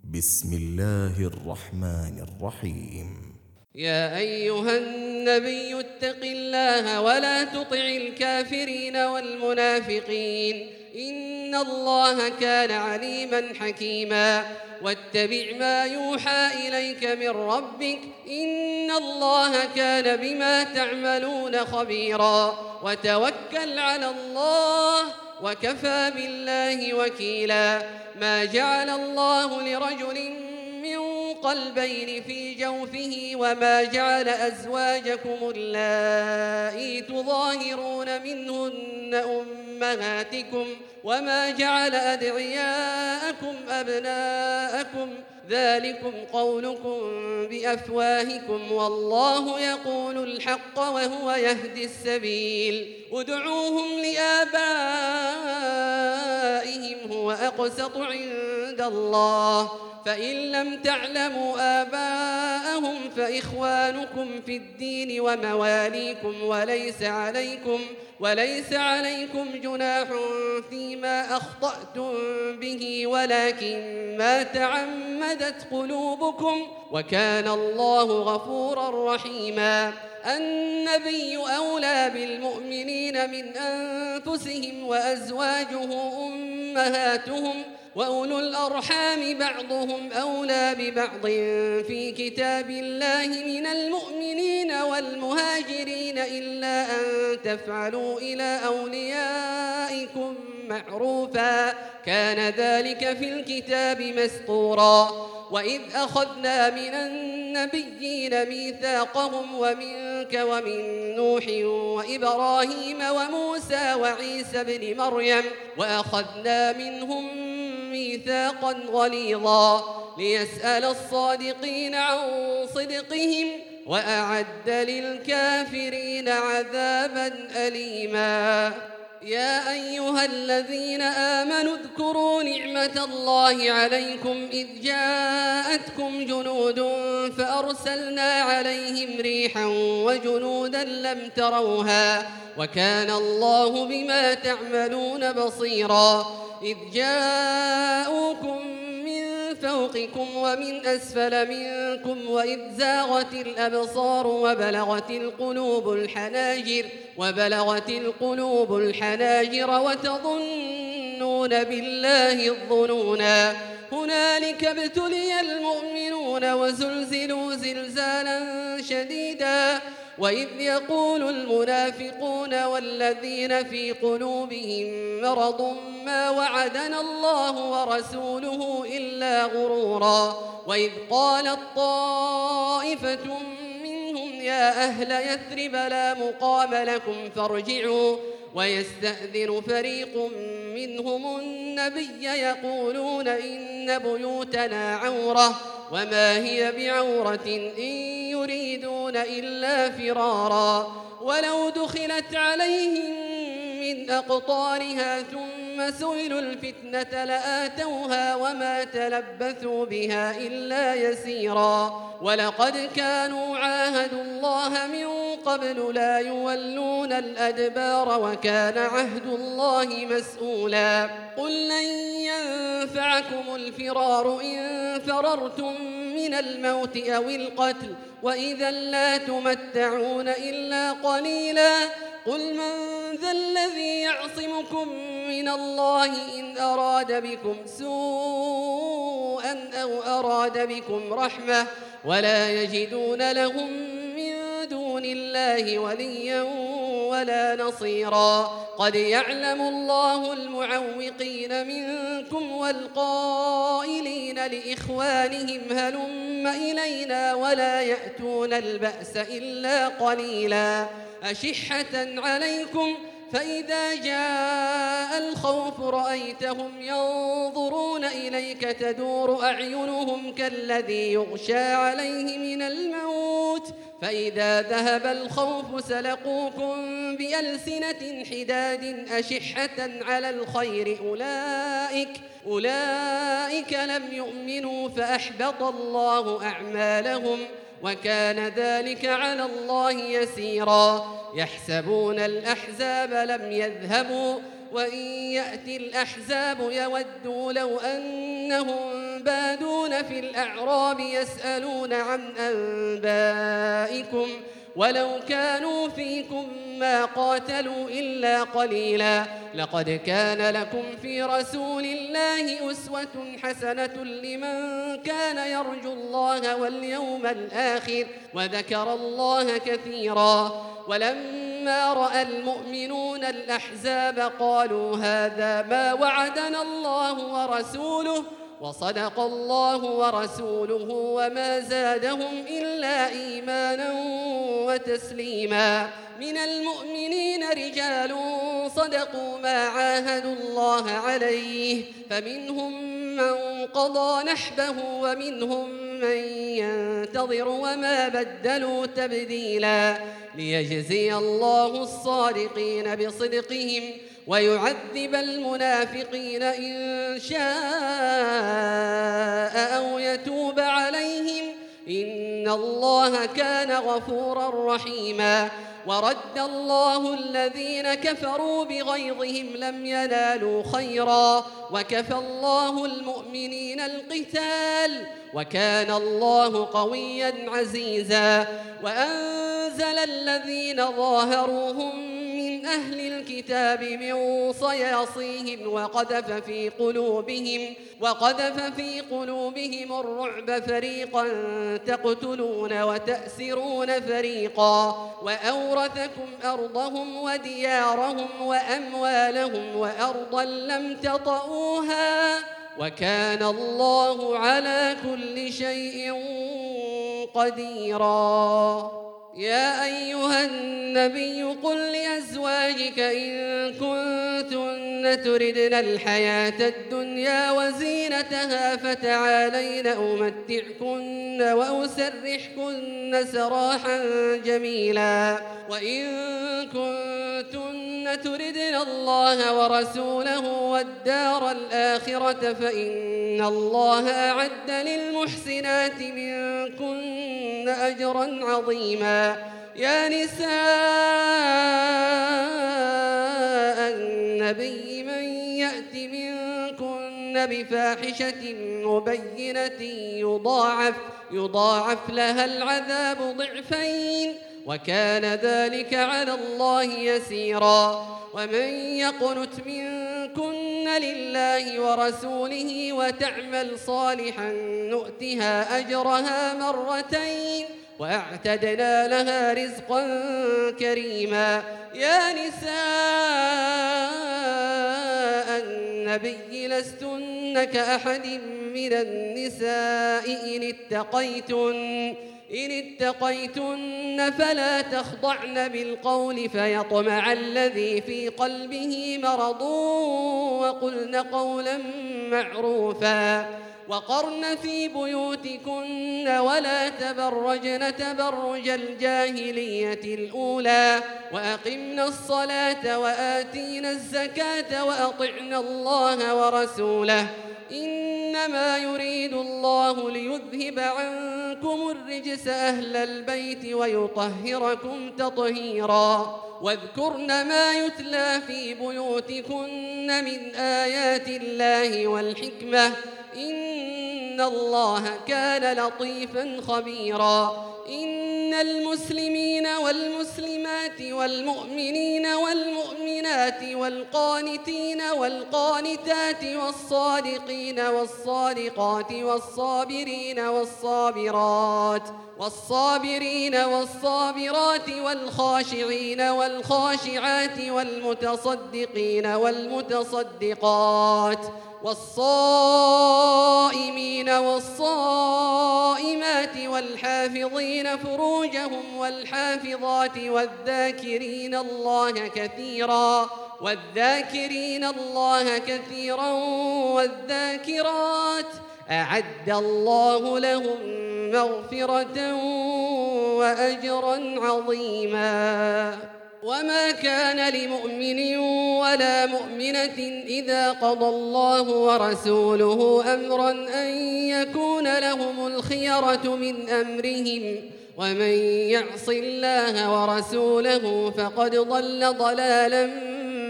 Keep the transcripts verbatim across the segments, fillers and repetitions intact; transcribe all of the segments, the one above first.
بسم الله الرحمن الرحيم. يا أيها النبي اتق الله ولا تطع الكافرين والمنافقين إن الله كان عليما حكيما واتبع ما يوحى إليك من ربك إن الله كان بما تعملون خبيرا وتوكل على الله وكفى بالله وكيلا. ما جعل الله لرجل من قلبين في جوفه وما جعل أزواجكم اللائي تظاهرون منهن أمهاتكم وما جعل أدعياءكم أبناءكم ذلكم قولكم بأفواهكم والله يقول الحق وهو يهدي السبيل. ادعوهم لآبائهم هو أقسط عند الله فإن لم تعلموا آباءهم فإخوانكم في الدين ومواليكم وليس عليكم وليس عليكم جناح فيما أخطأتم به ولكن ما تعمدت قلوبكم وكان الله غفورا رحيما. النبي أولى بالمؤمنين من أنفسهم وأزواجه أمهاتهم وأولو الأرحام بعضهم أولى ببعض في كتاب الله من المؤمنين والمهاجرين إلا أن تفعلوا إلى أوليائكم معروفا كان ذلك في الكتاب مسطورا. وإذ أخذنا من النبيين ميثاقهم ومنك ومن نوح وإبراهيم وموسى وعيسى بن مريم وأخذنا منهم ميثاقا غليظا ليسأل الصادقين عن صدقهم وأعد للكافرين عذابا أليما. يا أيها الذين آمنوا اذكروا نعمة الله عليكم إذ جاءتكم جنود فأرسلنا عليهم ريحا وجنودا لم تروها وكان الله بما تعملون بصيرا. إذ جاءوكم من فوقكم ومن أسفل منكم وإذ زاغت الأبصار وبلغت القلوب الحناجر وبلغت القلوب الحناجر وتظنون بالله الظنونا. هنالك ابتلي المؤمنون وزلزلوا زلزالا شديدا. وإذ يقول المنافقون والذين في قلوبهم مرض ما وعدنا الله ورسوله إلا غرورا. وإذ قالت طائفة منهم يا أهل يثرب لا مقام لكم فارجعوا ويستأذن فريق منهم النبي يقولون إن بيوتنا عورة وما هي بعورة إن يريدون إلا فرارا. ولو دخلت عليهم من أقطارها ثم سئلوا الفتنة لآتوها وما تلبثوا بها إلا يسيرا. ولقد كانوا عاهدوا الله من قبل لا يولون الأدبار وكان عهد الله مسؤولا. قل لن ينفعكم الفرار إن فررتم من الموت أو القتل وإذا لا تمتعون إلا قليلا. قل من ذا الذي يعصمكم من الله إن أراد بكم سوءا أو أراد بكم رحمة ولا يجدون لهم من دون الله وليا ولا نصيرا. قد يعلم الله المعوقين منكم والقائلين لإخوانهم هلم إلينا ولا يأتون البأس إلا قليلا. أشحة عليكم فإذا جاء الخوف رأيتهم ينظرون إليك تدور أعينهم كالذي يغشى عليه من الموت فإذا ذهب الخوف سلقوكم بألسنة حداد أشحة على الخير أولئك أولئك لم يؤمنوا فأحبط الله أعمالهم وكان ذلك على الله يسيرا. يحسبون الأحزاب لم يذهبوا وإن يأتي الأحزاب يودوا لو أنهم بادون في الأعراب يسألون عن أنبائكم ولو كانوا فيكم ما قاتلوا إلا قليلا لقد كان لكم في رسول الله أسوة حسنة لمن كان يرجو الله واليوم الآخر وذكر الله كثيرا. ولما رأى المؤمنون الأحزاب قالوا هذا ما وعدنا الله ورسوله وصدق الله ورسوله وما زادهم إلا إيمانا وتسليما. من المؤمنين رجال صدقوا ما عاهدوا الله عليه فمنهم من قضى نحبه ومنهم من ينتظر وما بدلوا تبديلا ليجزي الله الصادقين بصدقهم ويعذب المنافقين إن شاء أو يتوب عليهم إن الله كان غفورا رحيما. ورد الله الذين كفروا بغيظهم لم ينالوا خيرا وكفى الله المؤمنين القتال وكان الله قويا عزيزا. وأنزل الذين ظاهروهم من أهل الكتاب من صياصيهم وقذف في قلوبهم وقذف في قلوبهم الرعب فريقا تقتلون وتأسرون فريقا وأورثكم أرضهم وديارهم وأموالهم وأرضا لم تطئوها وكان الله على كل شيء قديرا. يا أيها النبي قل لأزواجك إن كنتن تردن الحياة الدنيا وزينتها فتعالين أمتعكن وأسرحكن سراحا جميلا. وإن كنتن تردن الله ورسوله والدار الآخرة فإن الله أعد للمحسنات منكن أجرا عظيما. يا نساء النبي من يأت منكن بفاحشة مبينة يضاعف, يضاعف لها العذاب ضعفين وكان ذلك على الله يسيرا. ومن يقنت منكن لله ورسوله وتعمل صالحا نؤتها أجرها مرتين وأعتدنا لها رزقا كريما. يا نساء النبي لستن كأحد من النساء إن اتقيتن إن اتقيتن فلا تخضعن بالقول فيطمع الذي في قلبه مرض وقلن قولا معروفا. وقرن في بيوتكن ولا تبرجن تبرج الجاهلية الأولى وأقمن الصلاة وآتينا الزكاة وأطعن الله ورسوله إنما يريد الله ليذهب عنكم الرجس أهل البيت ويطهركم تطهيرا. واذكرن ما يتلى في بيوتكن من آيات الله والحكمة إن الله كان لطيفا خبيرا. إن المسلمين والمسلمات والمؤمنين والمؤمنات والقانتين والقانتات والصادقين والصادقات والصابرين والصابرات والصابرين والصابرات والخاشعين والخاشعات والمتصدقين والمتصدقات والصائمين والصائمات والحافظين فروجهم والحافظات والذاكرين الله كثيرا والذاكرين الله كثيرا والذاكرات أعد الله لهم مغفرة وأجرا عظيما. وما كان لمؤمن ولا مؤمنة إذا قضى الله ورسوله أمرا أن يكون لهم الخيرة من أمرهم ومن يعص الله ورسوله فقد ضل ضلالا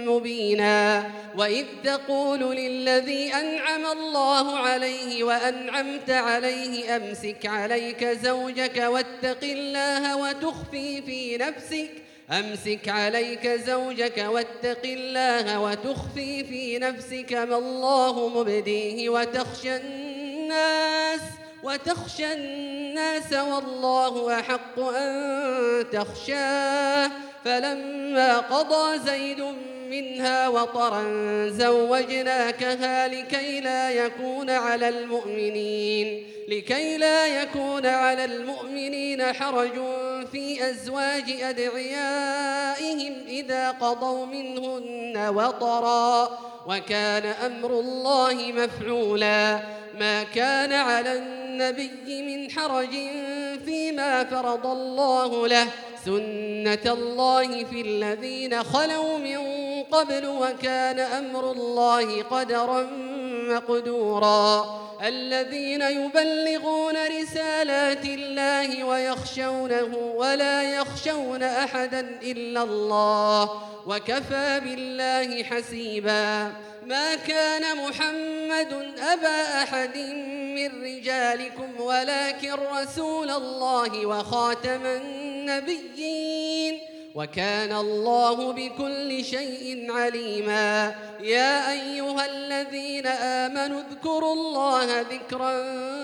مبينا. وإذ تقول للذي أنعم الله عليه وأنعمت عليه أمسك عليك زوجك واتق الله وتخفي في نفسك أمسك عليك زوجك واتق الله وتخفي في نفسك ما الله مبديه وتخشى الناس وتخشى الناس والله أحق أن تخشاه. فلما قضى زيد منها وطرا زوجناكها لكي لا يكون على المؤمنين لكي لا يكون على المؤمنين حرج في أزواج أدعيائهم إذا قضوا منهن وطرا وكان أمر الله مفعولا. ما كان على النبي من حرج فيما فرض الله له سنة الله في الذين خلوا من قبل وكان أمر الله قدرا مقدورا. الذين يبلغون رسالات الله ويخشونه ولا يخشون أحدا إلا الله وكفى بالله حسيبا. ما كان محمد أبا أحد من رجالكم ولكن رسول الله وخاتم النبيين وكان الله بكل شيء عليما. يا أيها الذين آمنوا اذكروا الله ذكرا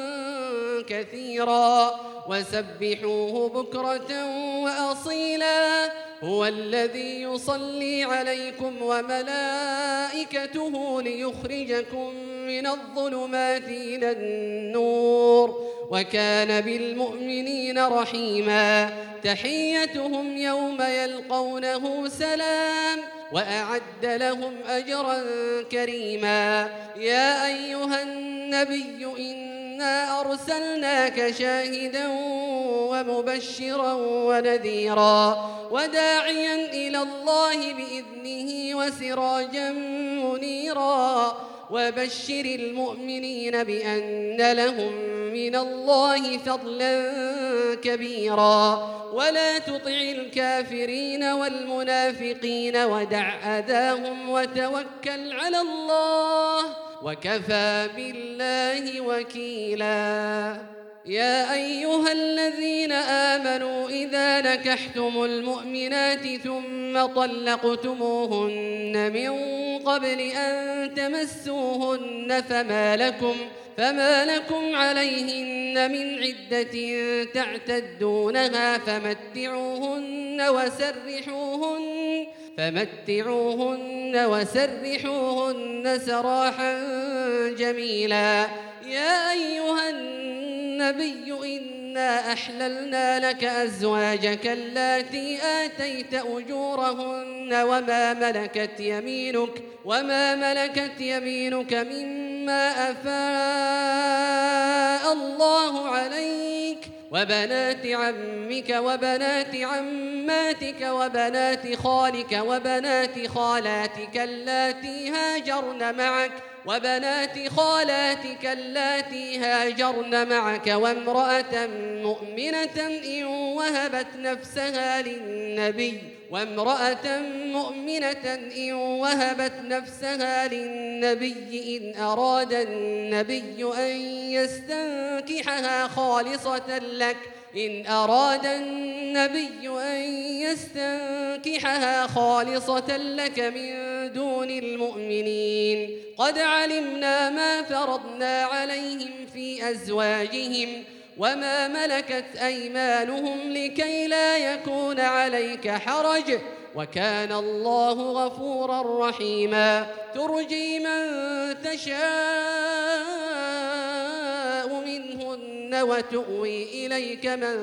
كثيرا وسبحوه بكرة وأصيلا. هو الذي يصلي عليكم وملائكته ليخرجكم من الظلمات إلى النور وكان بالمؤمنين رحيما. تحيتهم يوم يلقونه سلام وأعد لهم أجرا كريما. يا أيها النبي إنا أرسلناك شاهدا ومبشرا ونذيرا وداعيا إلى الله بإذنه وسراجا منيرا. وبشر المؤمنين بأن لهم من الله فضلا كبيرا. ولا تطع الكافرين والمنافقين ودع أذاهم وتوكل على الله وكفى بالله وكيلا. يا أيها الذين آمنوا إذا نكحتم المؤمنات ثم طلقتموهن من قبل أن تمسوهن فما لكم فما لكم عليهن من عدة تعتدونها فمتعوهن وسرحوهن فمتعوهن وسرحوهن سراحا جميلا. يا أيها النبي إنا أحللنا لك أزواجك اللاتي آتيت أجورهن وما ملكت يمينك وما ملكت يمينك مما أفاء الله عليك وبنات عمك وبنات عماتك وبنات خالك وبنات خالاتك اللاتي هاجرن معك وبنات خالاتك اللاتي هاجرن معك وامرأة مؤمنة إن وهبت نفسها للنبي وامرأة مؤمنة إن وهبت نفسها للنبي إن أراد النبي أن يستنكحها خالصة لك إن أراد النبي أن يستنكحها خالصة لك من دون المؤمنين. قد علمنا ما فرضنا عليهم في أزواجهم وما ملكت أيمانهم لكي لا يكون عليك حرج وكان الله غفورا رحيما. ترجي من تشاء منهن وتؤوي إليك من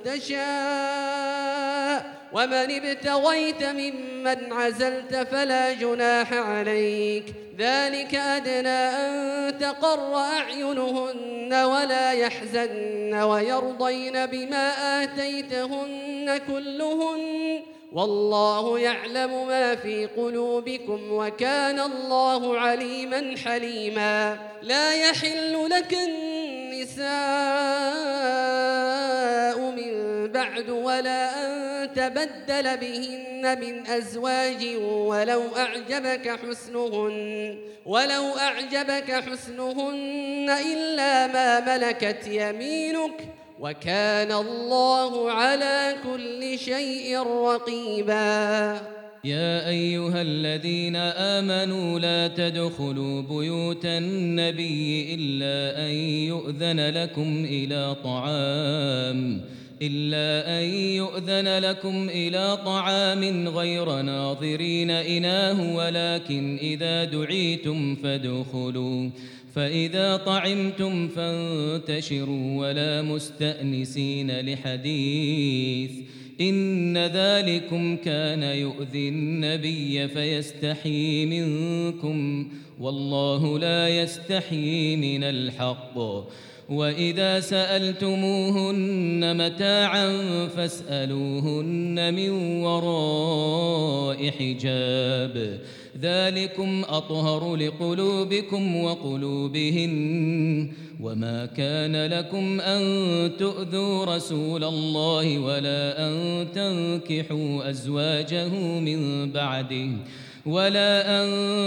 تشاء ومن ابتغيت ممن عزلت فلا جناح عليك. ذلك أدنى أن تقر أعينهن ولا يحزن ويرضين بما آتيتهن كلهن والله يعلم ما في قلوبكم وكان الله عليما حليما. لا يحل لك النساء من بعد ولا أن تبدل بهن من أزواج ولو أعجبك حسنهن ولو أعجبك حسنهن إلا ما ملكت يمينك وكان الله على كل شيء رقيبا. يا أيها الذين آمنوا لا تدخلوا بيوت النبي إلا أن يؤذن لكم إلى طعام إلا أن يؤذن لكم إلى طعام غير ناظرين إناه ولكن إذا دعيتم فادخلوا فإذا طعمتم فانتشروا ولا مستأنسين لحديث إن ذلكم كان يؤذي النبي فيستحيي منكم والله لا يستحيي من الحق وإذا سألتموهن متاعا فاسألوهن من وراء حجاب ذلكم أطهر لقلوبكم وقلوبهن وما كان لكم أن تؤذوا رسول الله ولا أن تنكحوا أزواجه من بعده ولا أن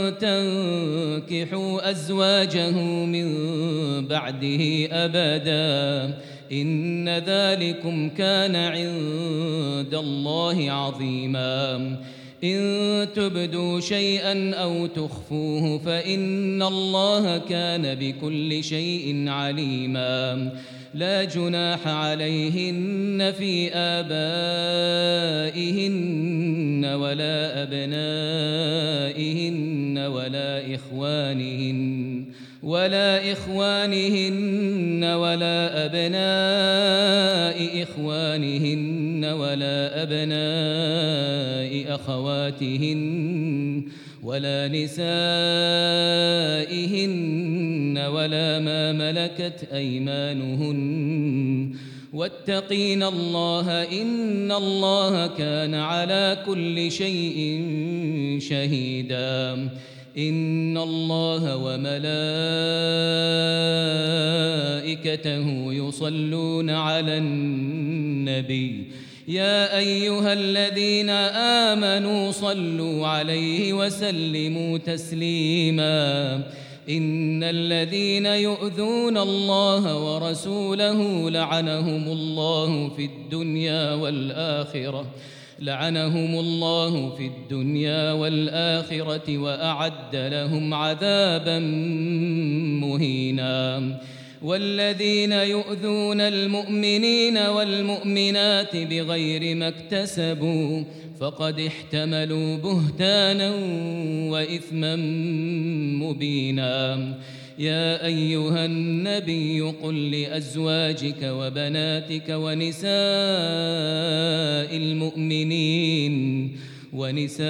تنكحوا أزواجه من بعده أبدا إن ذلكم كان عند الله عظيما إن تبدوا شيئا أو تخفوه فإن الله كان بكل شيء عليما لا جناح عليهن في آبائهن ولا أبنائهن ولا إخوانهن ولا إخوانهن ولا أبناء إخوانهن ولا أبناء أخواتهن ولا نسائهن ولا ما ملكت أيمانهن واتقين الله إن الله كان على كل شيء شهيدا إن الله وملائكته يصلون على النبي يا أيها الذين آمنوا صلوا عليه وسلموا تسليما إن الذين يؤذون الله ورسوله لعنهم الله في الدنيا والآخرة لعنهم الله في الدنيا والآخرة وأعد لهم عذابا مهينا والذين يؤذون المؤمنين والمؤمنات بغير ما اكتسبوا فقد احتملوا بهتانا وإثما مبينا يا أيها النبي قل لأزواجك وبناتك ونساء المؤمنين ونساء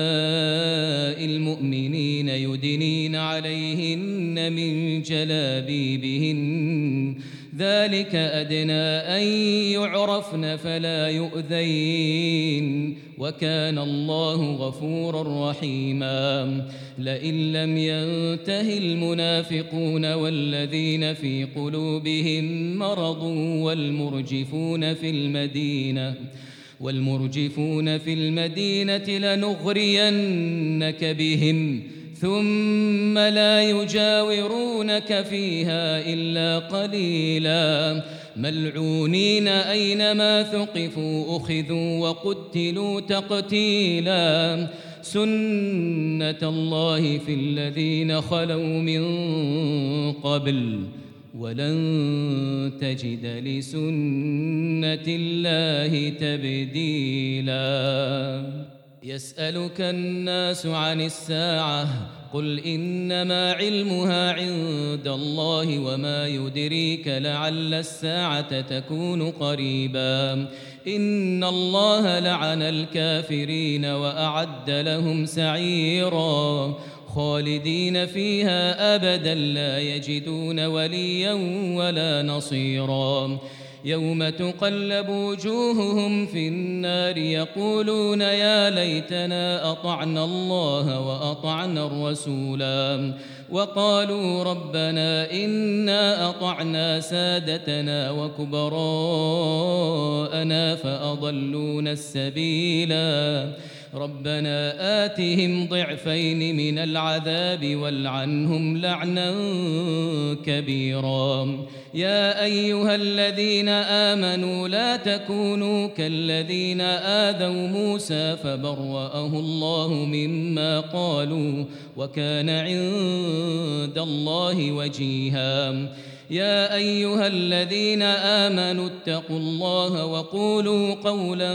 المؤمنين يدنين عليهن من جلابيبهن ذلك أدنى أن يعرفن فلا يؤذين وكان الله غفورا رحيما لئن لم ينته المنافقون والذين في قلوبهم مرض والمرجفون في المدينة والمرجفون في المدينة لنغرينك بهم ثم لا يجاورونك فيها إلا قليلا ملعونين أينما ثقفوا أخذوا وقتلوا تقتيلا سنة الله في الذين خلوا من قبل ولن تجد لسنة الله تبديلا يسألك الناس عن الساعة قل إنما علمها عند الله وما يدريك لعل الساعة تكون قريبا إن الله لعن الكافرين وأعد لهم سعيرا خالدين فيها أبدا لا يجدون وليا ولا نصيرا يوم تقلب وجوههم في النار يقولون يا ليتنا أطعنا الله وأطعنا الرسولا وقالوا ربنا إنا أطعنا سادتنا وكبراءنا فأضلونا السبيلا ربنا آتهم ضعفين من العذاب والعنهم لعنا كبيرا يا أيها الذين آمنوا لا تكونوا كالذين آذوا موسى فبرأه الله مما قالوا وكان عند الله وجيها يا أيها الذين آمنوا اتقوا الله وقولوا قولا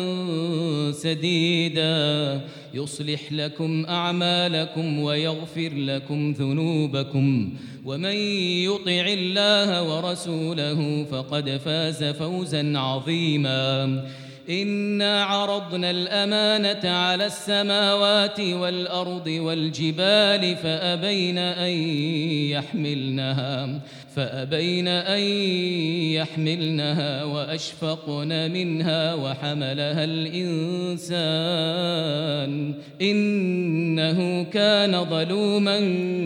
سديدا يصلح لكم أعمالكم ويغفر لكم ذنوبكم ومن يطع الله ورسوله فقد فاز فوزا عظيما إنا عرضنا الأمانة على السماوات والأرض والجبال فأبين أن يحملنها فأبين أن يحملنها وأشفقن منها وحملها الإنسان إنه كان ظلوما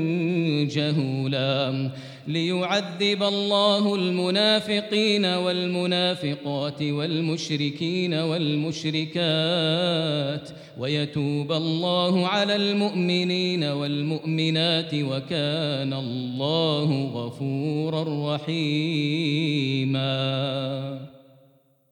جهولا ليعذب الله المنافقين والمنافقات والمشركين والمشركات ويتوب الله على المؤمنين والمؤمنات وكان الله غفورا رحيما.